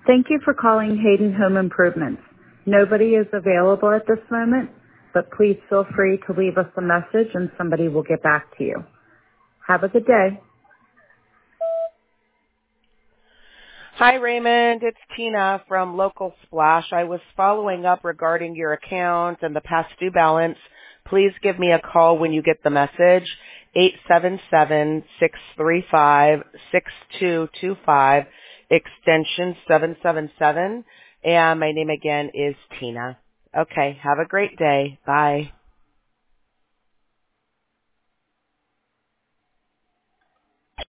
Thank you for calling Hayden Home Improvements. Nobody is available at this moment, but please feel free to leave us a message and somebody will get back to you. Have a good day. Hi, Raymond. It's Tina from Local Splash. I was following up regarding your account and the past due balance. Please give me a call when you get the message, 877-635-6225, extension 777. And my name again is Tina. Okay, have a great day. Bye.